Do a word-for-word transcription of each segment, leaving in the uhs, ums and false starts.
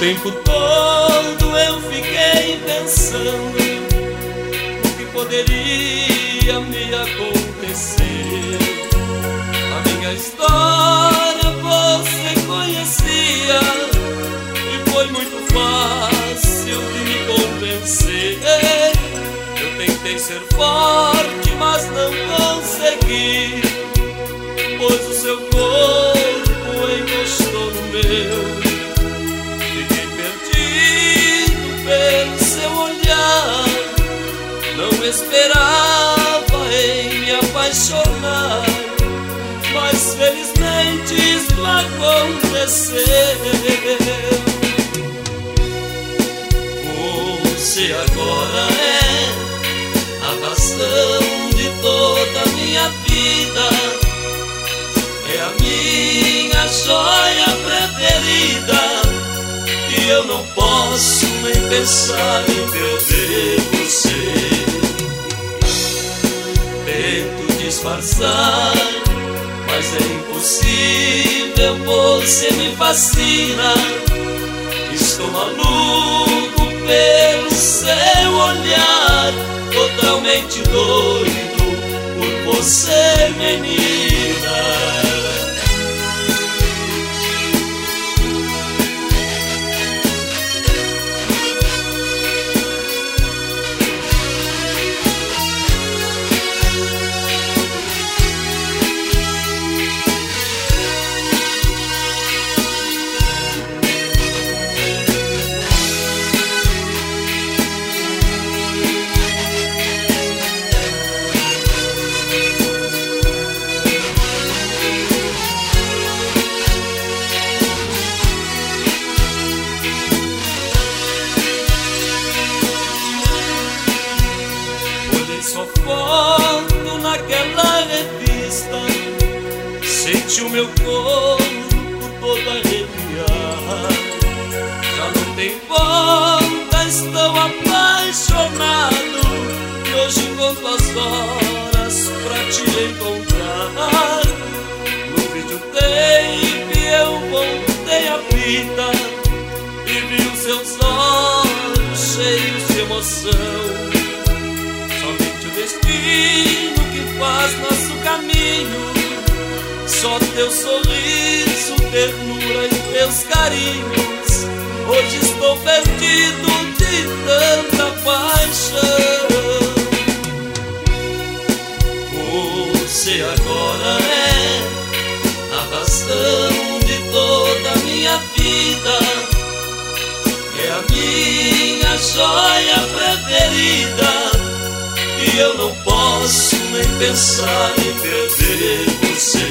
tempo todo eu fiquei pensando o que poderia me acontecer. A minha história você conhecia e foi muito fácil de me convencer. Eu tentei ser forte, mas não consegui, pois o seu corpo encostou no meu. Fiquei perdido pelo seu olhar, não esperava em me apaixonar, mas felizmente isso aconteceu. Você agora é a razão de toda a minha vida, é a minha joia preferida, e eu não posso nem pensar em perder você. Tento disfarçar, mas é impossível, você me fascina. Estou maluco pelo seu olhar, totalmente doido por você, menina. Sua foto naquela revista, sente o meu corpo todo arrepiar. Já não tem volta, estou apaixonado, e hoje conto as horas pra te encontrar. No videotape eu voltei a fita e vi os seus olhos cheios de emoção. Destino que faz nosso caminho, só teu sorriso, ternura e teus carinhos. Hoje estou perdido de tanta paixão. Você agora é a razão de toda a minha vida, é a minha joia preferida, e eu não posso nem pensar em perder você.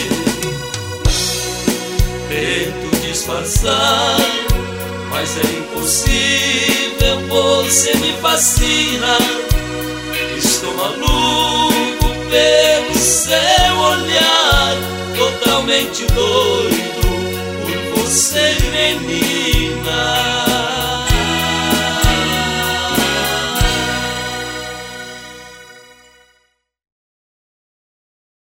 Tento disfarçar, mas é impossível, você me fascina. Estou maluco pelo seu olhar, totalmente doido por você, menina.